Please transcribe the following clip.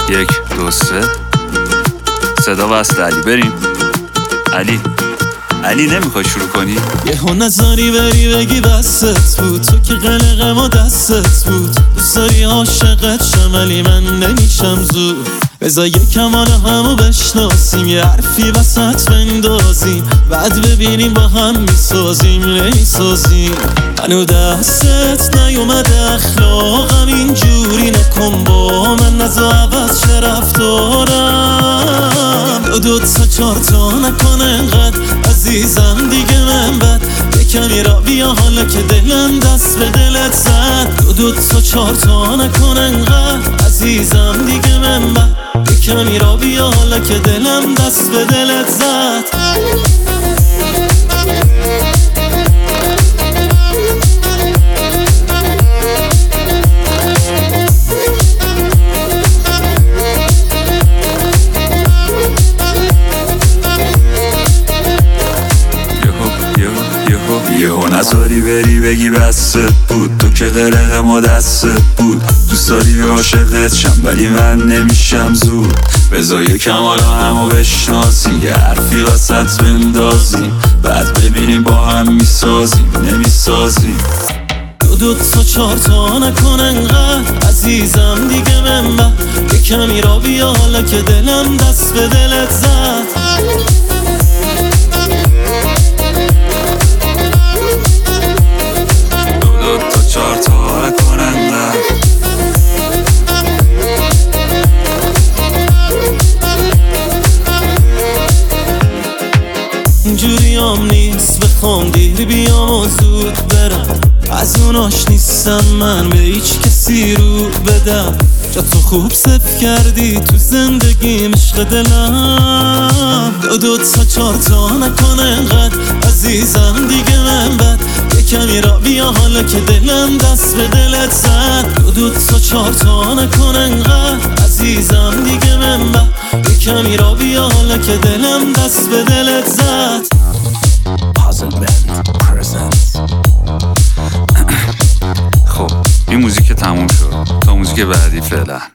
1 2 3 صدا وصل علی. بریم علی نمیخوای شروع کنی؟ یهو نظری بری بگی بستت بود، تو که قلقم و دستت بود. دوست داری عاشقت شم ولی من نمیشم زود. بذار یکم حالا همو بشناسیم، یه حرفی وسط بندازیم، بعد ببینیم با هم میسازیم نمیسازیم. منو دستت نیومده اخلاقم اینجوری نکن با من، نزا عوض چه رفتارم. دو تا 4 تا نکن انقدر عزیزم دیگه من بد. یکمی را بیا حالا که دلم دست به دلت زد. دو تا 4 تا نکن انقدر عزیزم دیگه من بد. یکمی را بیا حالا که دلم دست به دلت زد. یهو نذاری بری بگی بستت بود، تو که قلقم و دستت بود. دوست داری عاشقت شم ولی من نمیشم زود. بذار یکم حالا همو بشناسیم، یه حرفی وسط بندازیم، بعد ببینیم با هم میسازیم نمیسازیم. دو تا 4 تا نکن انقدر عزیزم دیگه من بد. یکمی را بیا حالا که دلم دست به دلت زد. اینجوریام نیست بخوام دیر بیام و زود برم، از اوناش نیستم من به هیچ کسی رو بدم. جا تو خوب صف کردی تو زندگیم عشق دلم. دو تا 4 تا نکن انقدر عزیزم دیگه من بد. یکمی را بیا حالا که دلم دست به دلت زد. دو تا 4 تا نکن انقدر عزیزم دیگه من بد. یکمی را بیا حالا که دلم دست به دلت زد. خب این موزیک تموم شد، تا موزیک بعدی فعلا.